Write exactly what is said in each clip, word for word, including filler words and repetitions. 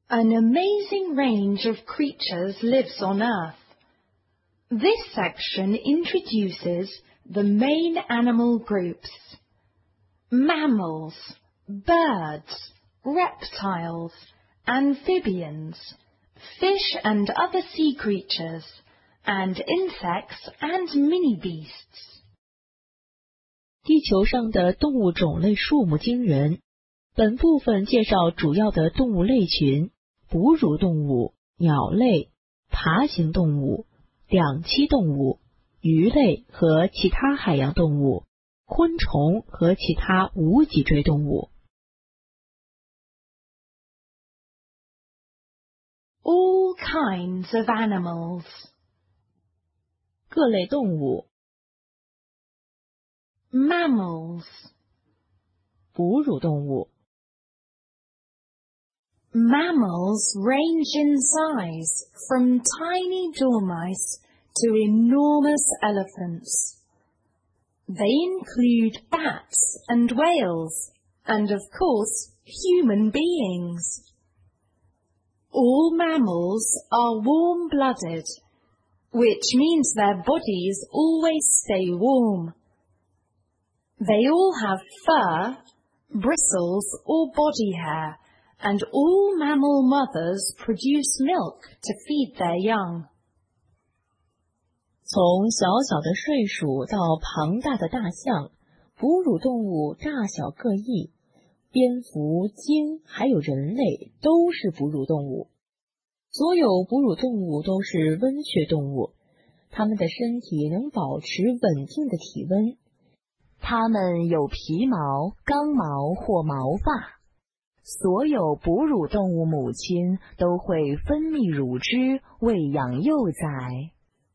An amazing range of creatures lives on Earth. This section introduces the main animal groups: mammals, birds, reptiles, amphibians, fish and other sea creatures, and insects and mini beasts. 地球上的动物种类数目惊人。本部分介绍主要的动物类群：哺乳动物、鸟类、爬行动物、两栖动物、鱼类和其他海洋动物、昆虫和其他无脊椎动物。 All kinds of animals. 各类动物。 Mammals. 哺乳动物。 Mammals range in size from tiny dormice to enormous elephants. They include bats and whales, and of course, human beings. All mammals are warm-blooded, which means their bodies always stay warm. They all have fur, bristles or body hair, and all mammal mothers produce milk to feed their young. 从小小的睡鼠到庞大的大象，哺乳动物大小各异，蝙蝠、鲸还有人类都是哺乳动物。所有哺乳动物都是温血动物，它们的身体能保持稳定的体温。 它们有皮毛、刚毛或毛发。所有哺乳动物母亲都会分泌乳汁喂养幼崽。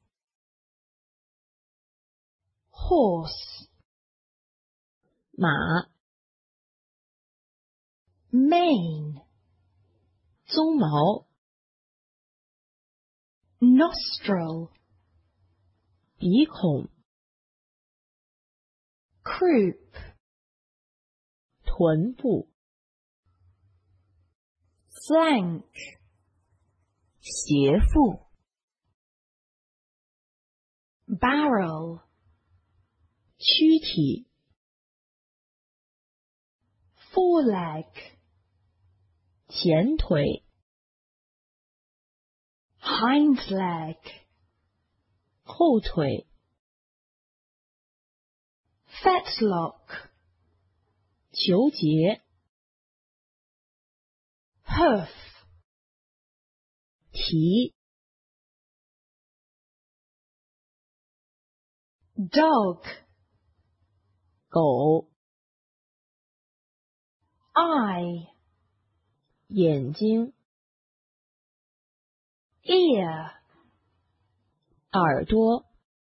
Horse. 马。 Mane. 鬃毛。 Nostril. 鼻孔。 Croup. 臀部。 Flank. 斜腹。 Barrel. 躯体。 Foreleg. 前腿。 Hind leg. 后腿。 Fetlock. 球节。 Hoof. 蹄。 Dog. 狗。 Eye. 眼睛。 Ear. 耳朵。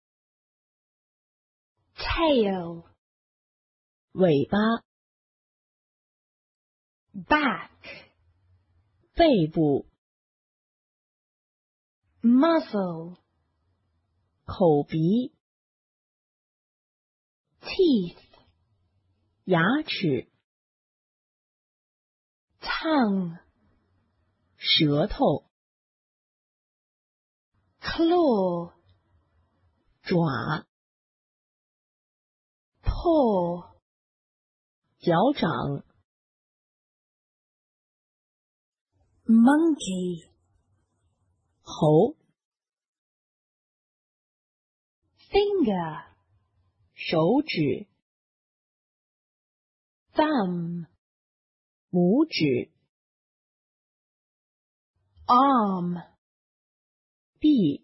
Tail. 尾巴。 Back. 背部。 Muzzle. 口鼻。 Teeth. 牙齿。 Tongue. 舌头。 Claw. 爪。 Paw. 脚掌。 Monkey. 猴。 Finger. 手指。 Thumb. 拇指。 Arm. 臂。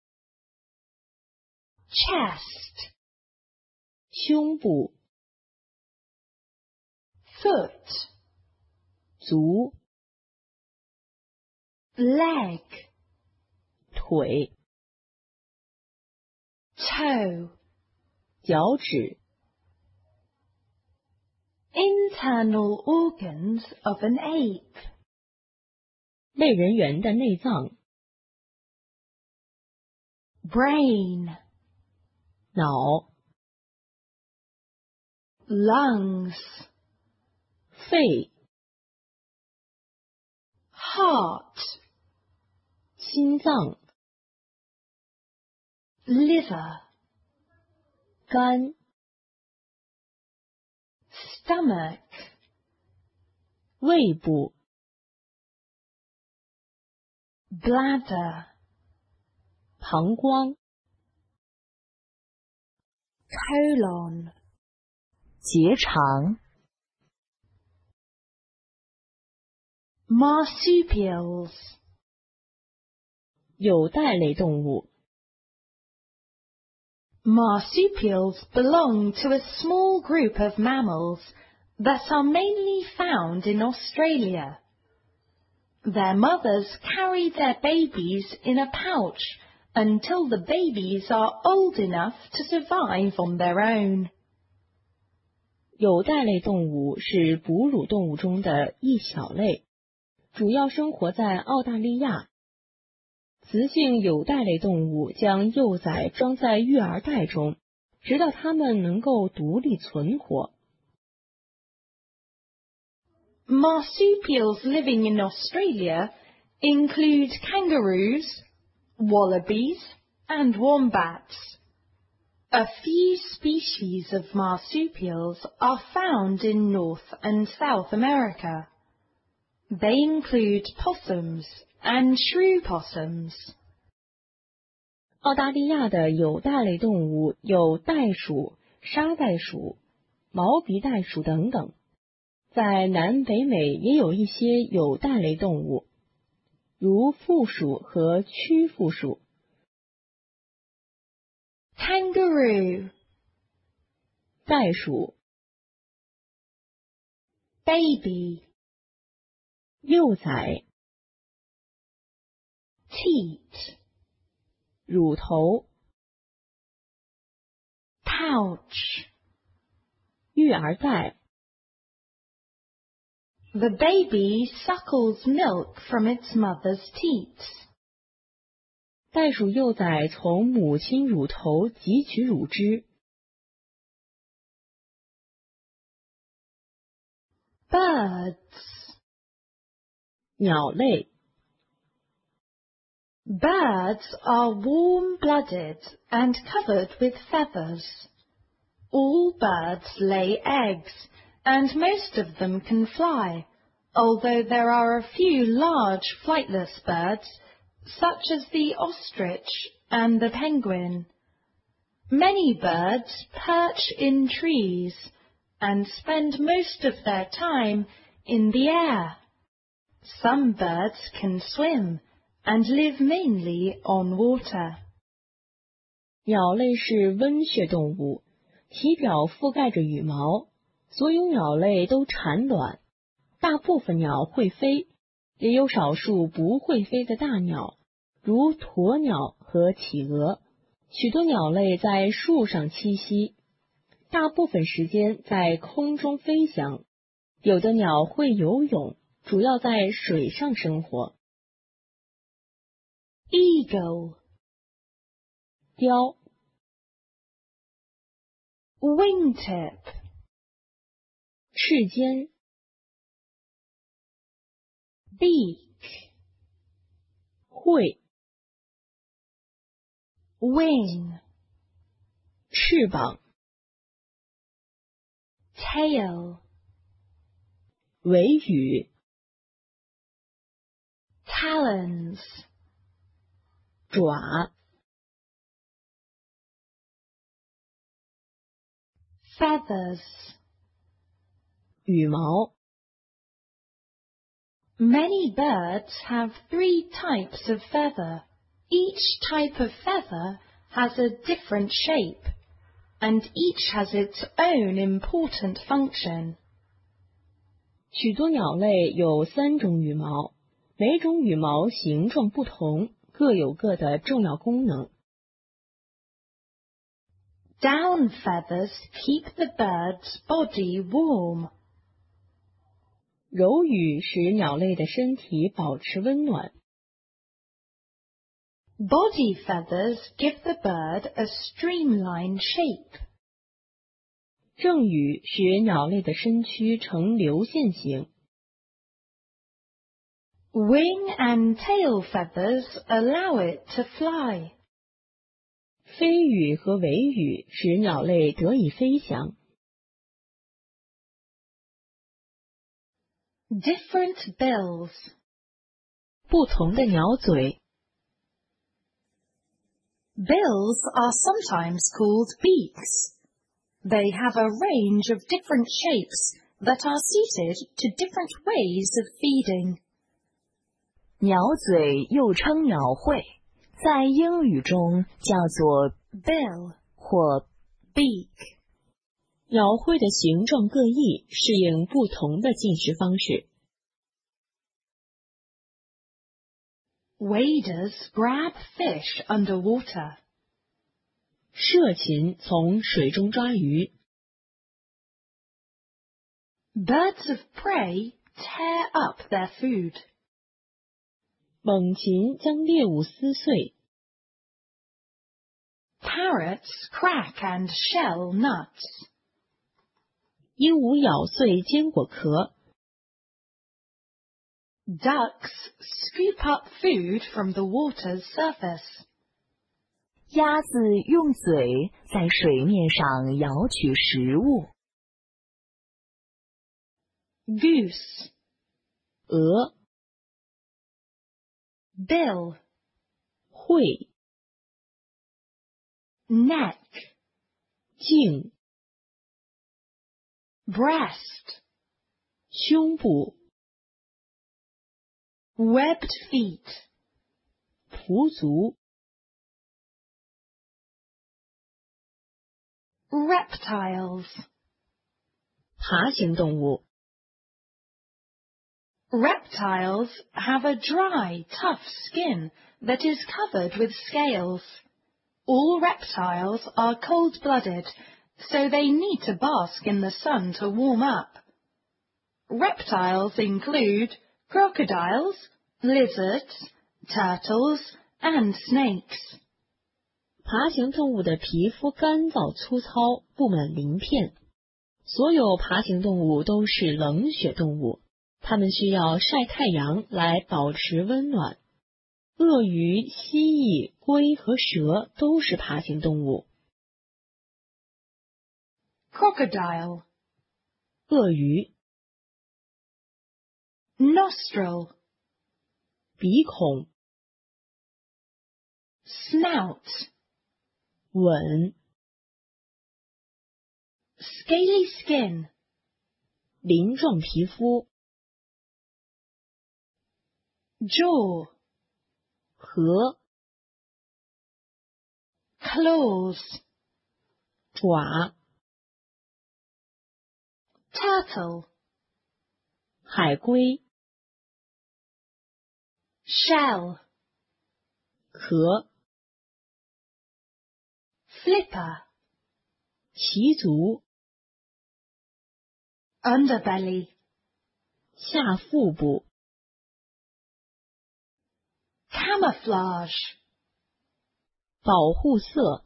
Chest. 胸部。 Foot. 足。 Leg. 腿。 Toe. 脚趾。 Internal organs of an ape. 类人猿的内脏。 Brain. 脑。 Lungs. 肺。 heart, 心脏、 liver, 肝、 stomach, 胃部、 bladder, 膀胱、 colon, 结肠、 marsupials, 有袋类动物。 Marsupials belong to a small group of mammals that are mainly found in Australia. Their mothers carry their babies in a pouch until the babies are old enough to survive on their own. 有袋类动物是哺乳动物中的一小类，主要生活在澳大利亚。雌性有袋类动物将幼崽装在育儿袋中，直到它们能够独立存活。 Marsupials living in Australia include kangaroos, wallabies, and wombats. A few species of marsupials are found in North and South America. They include possums and shrew possums. 澳大利亚的有袋类动物有袋鼠、沙袋鼠、毛鼻袋鼠等等。在南北美也有一些有袋类动物，如负鼠和曲负鼠。 Kangaroo, 袋鼠、 baby, 幼崽、 teat, 乳头、 pouch. 育儿袋。 The baby suckles milk from its mother's teats. 袋鼠幼崽从母亲乳头汲取乳汁。 Birds, 鸟类。 Birds are warm-blooded and covered with feathers. All birds lay eggs, and most of them can fly, although there are a few large flightless birds, such as the ostrich and the penguin. Many birds perch in trees and spend most of their time in the air. Some birds can swim and live mainly on water. 鸟类是温血动物，体表覆盖着羽毛。所有鸟类都产卵，大部分鸟会飞，也有少数不会飞的大鸟，如鸵鸟和企鹅。许多鸟类在树上栖息，大部分时间在空中飞翔。有的鸟会游泳，主要在水上生活。 Eagle, 雕、 wingtip, 翅尖、 beak, 喙、 wing, 翅膀、 tail, 尾羽、 talons, 爪、 feathers. 羽毛。 Many birds have three types of feather. Each type of feather has a different shape, and each has its own important function. 许多鸟类有三种羽毛，每种羽毛形状不同，各有各的重要功能。 Down feathers keep the bird's body warm. 柔羽使鸟类的身体保持温暖。 Body feathers give the bird a streamline shape. 正羽使鸟类的身躯呈流线型。 Wing and tail feathers allow it to fly. 飞羽和尾羽使鸟类得以飞翔。 Different bills. 不同的鸟嘴。 Bills are sometimes called beaks. They have a range of different shapes that are suited to different ways of feeding. 鸟嘴又称鸟喙，在英语中叫做 bill 或 beak。 鸟喙的形状各异，适应不同的进食方式。 Waders grab fish underwater. 涉禽从水中抓鱼。 Birds of prey tear up their food. 猛禽将猎物撕碎。 Parrots crack and shell nuts. 鹦鹉咬碎坚果壳。 Ducks scoop up food from the water's surface. 鸭子用嘴在水面上舀取食物。 Goose 鹅。 Bill 喙。 Neck 颈。 Breast 胸部。 Webbed feet 蹼足。 Reptiles 爬行动物。 Reptiles have a dry, tough skin that is covered with scales. All reptiles are cold-blooded, so they need to bask in the sun to warm up. Reptiles include crocodiles, lizards, turtles, and snakes. 爬行动物的皮肤干燥粗糙，布满鳞片。所有爬行动物都是冷血动物，它们需要晒太阳来保持温暖。鳄鱼、蜥蜴、龟和蛇都是爬行动物。 Crocodile 鳄鱼。 Nostril 鼻孔。 Snout 吻。 Scaly skin 鳞状皮肤。 Jaw 颌。 Claws 爪。 Turtle 海龟。 Shell 壳。 Flipper 鳍足。 Underbelly 下腹部。 Camouflage 保护色。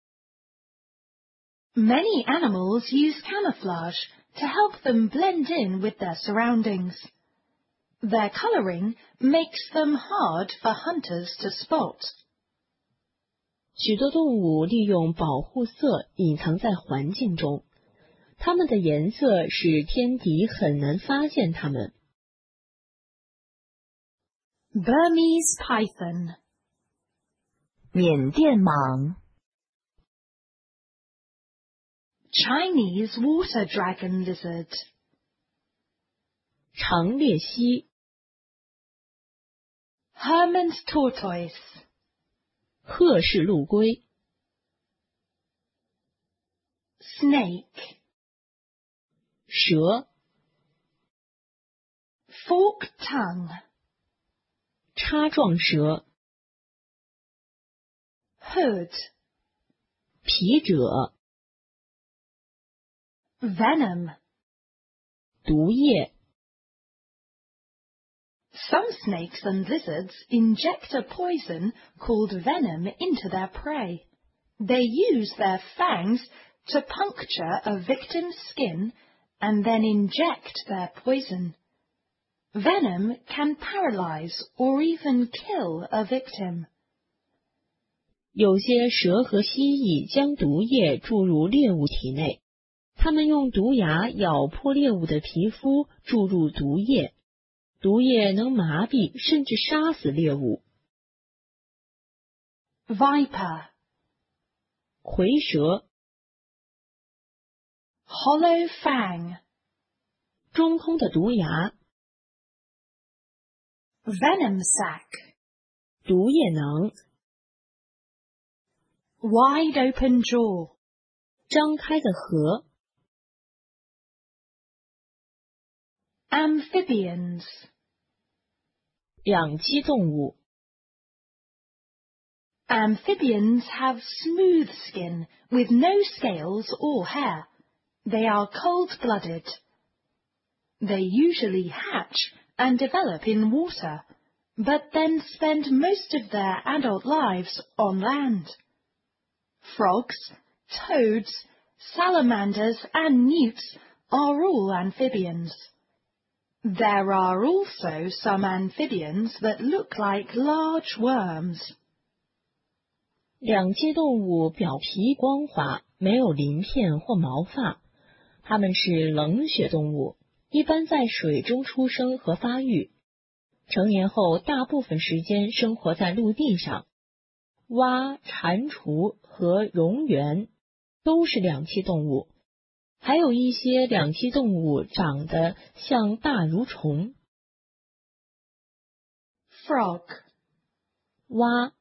Many animals use camouflage to help them blend in with their surroundings. Their coloring makes them hard for hunters to spot. 许多动物利用保护色隐藏在环境中，它们的颜色使天敌很难发现它们。 Burmese python 缅甸蟒。 Chinese water dragon lizard 长鬣蜥。 Hermann's tortoise 赫氏陆龟。 Snake 蛇。 Forked tongue 叉状蛇。 Hood 皮褶。 Venom 毒液。 Some snakes and lizards inject a poison called venom into their prey. They use their fangs to puncture a victim's skin and then inject their poison. Venom can paralyze or even kill a victim. 有些蛇和蜥蜴将毒液注入猎物体内，它们用毒牙咬破猎物的皮肤，注入毒液，毒液能麻痹甚至杀死猎物。 Viper, 蝰蛇。 Hollow fang, 中空的毒牙。 Venom sac, 毒液囊。 Wide open jaw, 张开的河。 Amphibians, 两栖动物。 Amphibians have smooth skin with no scales or hair. They are cold-blooded. They usually hatch and develop in water, but then spend most of their adult lives on land. Frogs, toads, salamanders and newts are all amphibians. There are also some amphibians that look like large worms. 两栖动物表皮光滑，没有鳞片或毛发。它们是冷血动物，一般在水中出生和发育。成年后，大部分时间生活在陆地上。蛙、蟾蜍和蝾螈都是两栖动物，还有一些两栖动物长得像大蠕虫。 Frog, 蛙。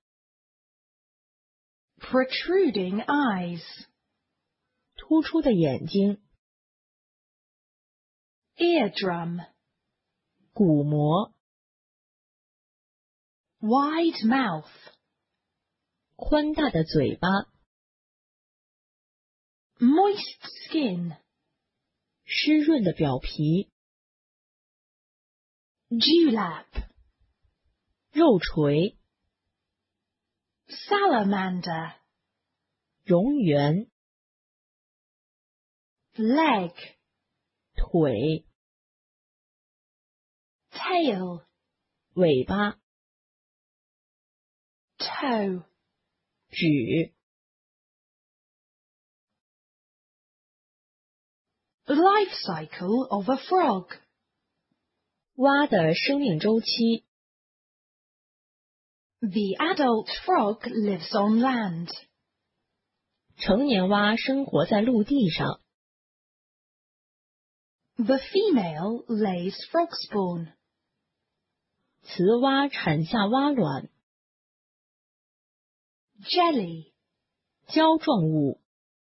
Protruding eyes, 突出的眼睛。 Eardrum, 鼓膜。 Wide mouth, 宽大的嘴巴。 Moist skin, 湿润的表皮。 Dewlap, 肉锤。 Salamander, 蝾螈。 Leg, 腿。 Tail, 尾巴。 Toe, 指。 Life cycle of a frog. 蛙的生命周期。 The adult frog lives on land. 成年蛙生活在陆地上。 The female lays frog spawn. 雌蛙产下蛙卵。 Jelly, 胶状物。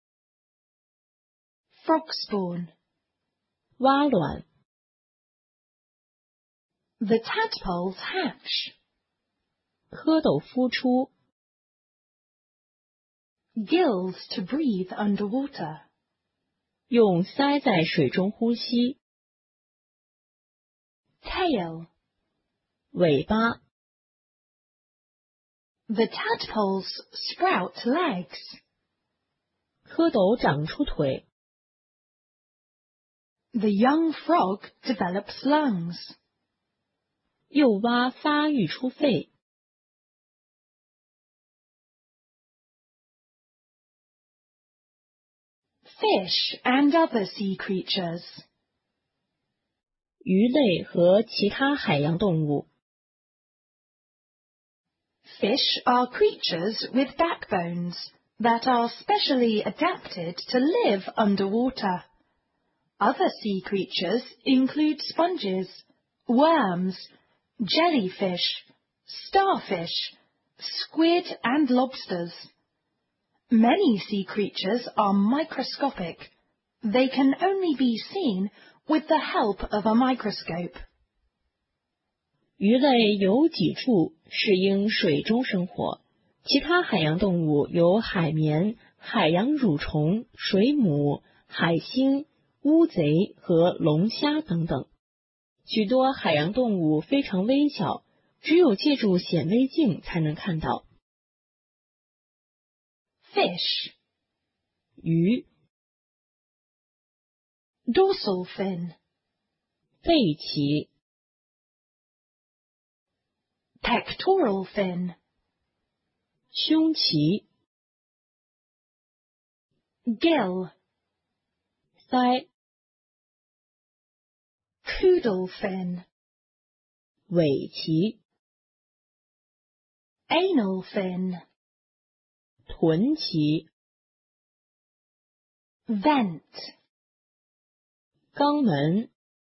frog spawn. 蛙卵。 The tadpoles hatch. 蝌蚪孵出。 Gills to breathe underwater. 用鳃在水中呼吸。 Tail, 尾巴。 The tadpoles sprout legs. 蝌蚪长出腿。 The young frog develops lungs. 幼蛙发育出肺。 Fish and other sea creatures. 鱼类和其他海洋动物。 Fish are creatures with backbones that are specially adapted to live underwater. Other sea creatures include sponges, worms, jellyfish, starfish, squid and lobsters. Many sea creatures are microscopic. They can only be seen with the help of a microscope. 鱼类有脊柱，适应水中生活。其他海洋动物有海绵、海洋蠕虫、水母、海星、乌贼和龙虾等等。许多海洋动物非常微小，只有借助显微镜才能看到。 Fish, 鱼。 dorsal fin, 背鳍。 Pectoral fin. 胸鳍。 Gill. 鳃。 Caudal fin. 尾鳍。 Anal fin. 臀鳍。 Vent. 肛门。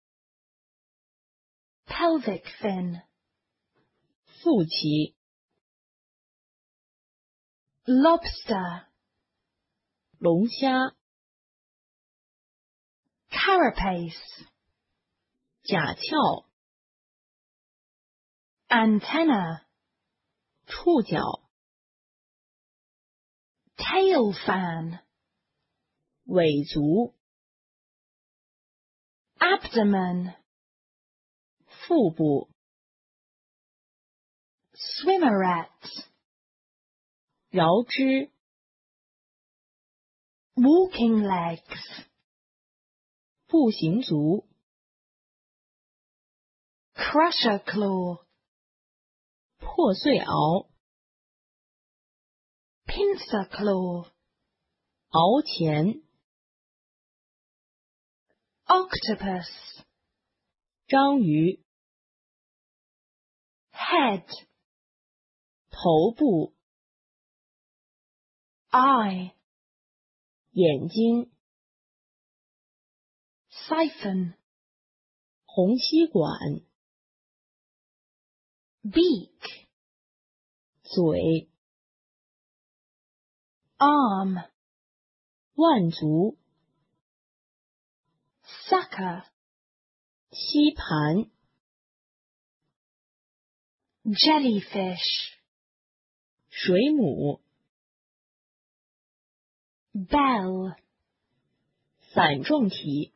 Pelvic fin. 腹鳍。 Lobster. 龙虾。 Carapace. 甲壳。 Antenna. 触角。 Tail fan. 尾足。 Abdomen. 腹部。 Swimmeret. 桡肢。 Walking legs. 步行足。 Crusher claw. 破碎螯。 Pincer claw. 螯钳。 Octopus. 章鱼。 Head. 头部。 Eye. 眼睛。 Siphon. 虹吸管。 Beak. 嘴。 Arm. 腕足。 Sucker. 吸盘。 Jellyfish. 水母。 Bell. 伞状体。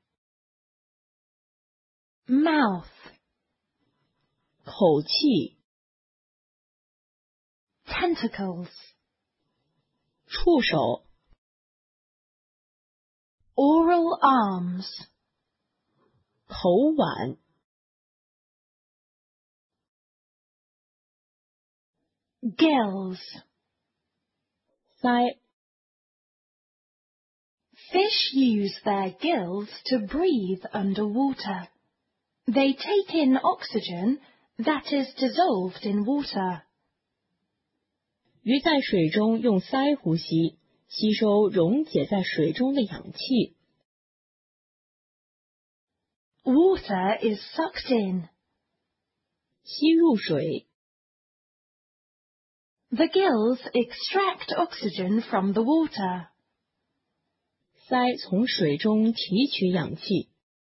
Mouth. 口气。 Tentacles. 触手。 Oral arms. 口碗。 Gills. 鳃。 Fish use their gills to breathe underwater. They take in oxygen that is dissolved in water. 鱼在水中用鳃呼吸，吸收溶解在水中的氧气。 Water is sucked in. 吸入水。 The gills extract oxygen from the water. 鳃从水中提取氧气。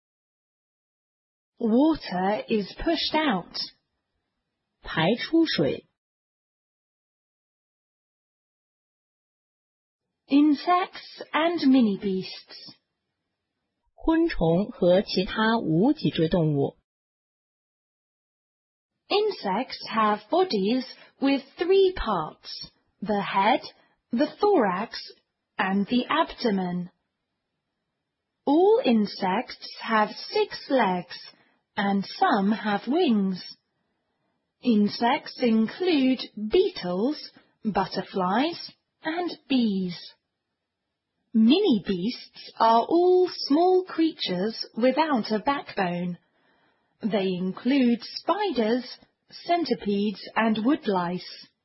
Water is pushed out. 排出水。 Insects and mini beasts. 昆虫和其他无脊椎动物。 Insects have bodies with three parts: the head, the thorax, and the abdomen. All insects have six legs, and some have wings. Insects include beetles, butterflies, and bees. Mini beasts are all small creatures without a backbone. They include spiders, centipedes, and woodlice.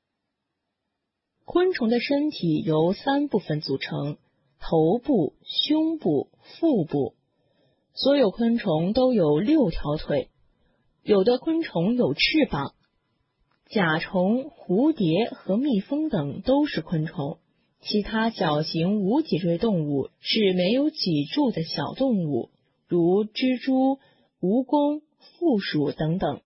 昆虫的身体由三部分组成：头部、胸部、腹部。所有昆虫都有六条腿，有的昆虫有翅膀。甲虫、蝴蝶和蜜蜂等都是昆虫。其他小型无脊椎动物是没有脊柱的小动物，如蜘蛛、蜈蚣、负鼠等等。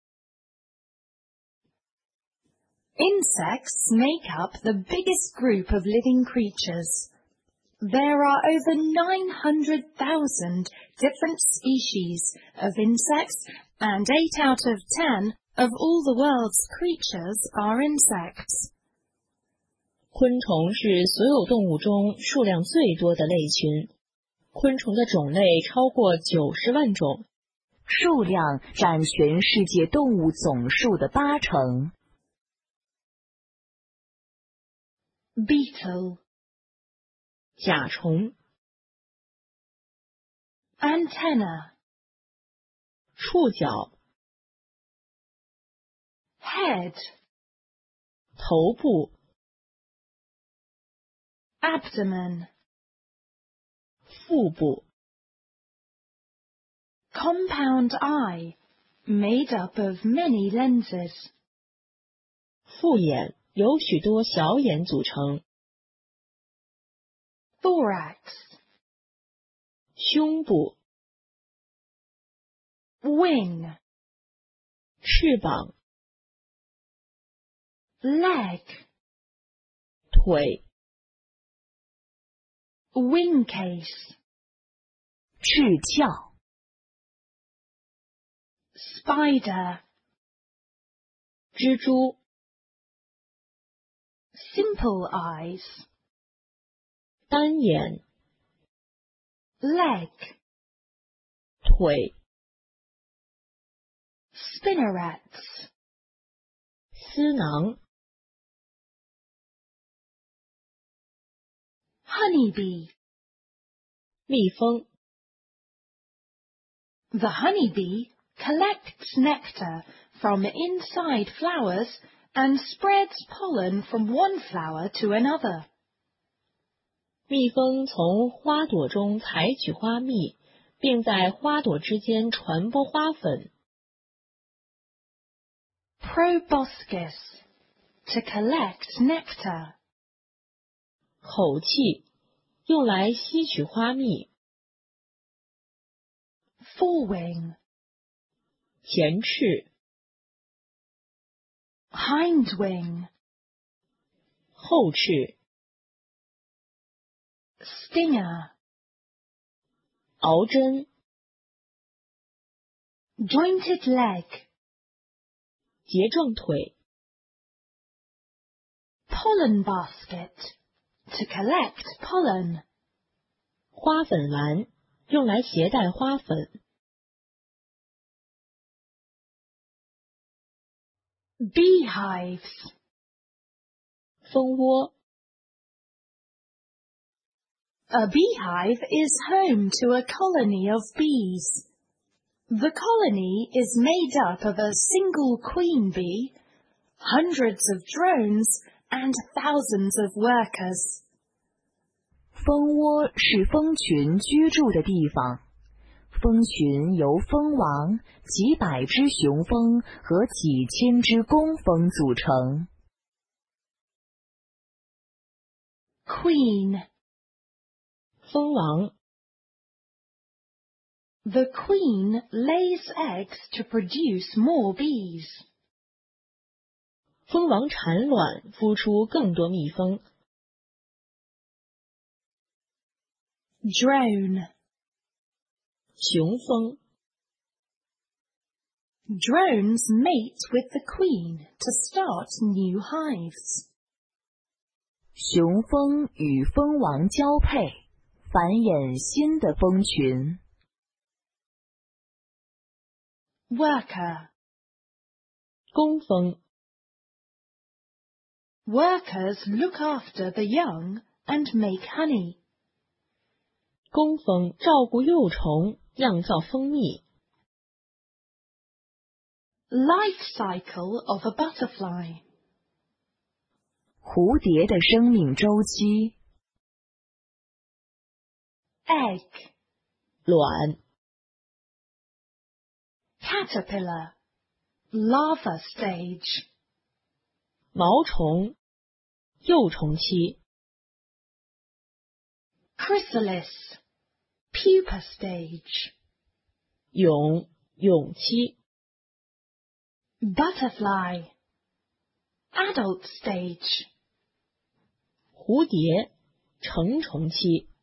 Insects make up the biggest group of living creatures. There are over nine hundred thousand different species of insects, and eight out of ten of all the world's creatures are insects. 昆虫是所有动物中数量最多的类群，昆虫的种类超过九十万种， 数量占全世界动物总数的八成。 Beetle. 甲虫。 Antenna. 触角。 Head. 头部。 Abdomen. 腹部。 Compound eye, made up of many lenses. 复眼由许多小眼组成。 Thorax. 胸部。 Wing. 翅膀。 Leg. 腿。 Wing case. 翅鞘。 Spider. 蜘蛛。 Simple eyes. 单眼。 Leg. 腿。 Spinnerets. 丝囊。 Honeybee. 蜜蜂。 The honeybee collects nectar from inside flowers and spreads pollen from one flower to another. 蜜蜂从花朵中采取花蜜，并在花朵之间传播花粉。 Proboscis. To collect nectar. 口器，用来吸取花蜜。 Forewing. 前翅。 Hindwing. 后翅。 Stinger. 熬针。 Jointed leg. 节状腿。 Pollen basket. To collect pollen. 花粉篮，用来携带花粉。 Beehives. 蜂窝。 A beehive is home to a colony of bees. The colony is made up of a single queen bee, hundreds of drones, and thousands of workers. 蜂窝是蜂群居住的地方，蜂群由蜂王、几百只雄蜂和几千只工蜂组成。 Queen. 蜂王。 The queen lays eggs to produce more bees. 蜂王产卵，孵出更多蜜蜂。 Drone. 雄蜂。 Drones mate with the queen to start new hives. 雄蜂与蜂王交配，繁衍新的蜂群。 Worker. 工蜂。 Workers look after the young and make honey. 工蜂照顾幼虫，酿造蜂蜜。 Life cycle of a butterfly. 蝴蝶的生命周期。 Egg. 卵。 Caterpillar. Larva stage. 毛虫。幼虫期。 Chrysalis. Pupa stage. 蛹。蛹期。 Butterfly. Adult stage. 蝴蝶。成虫期。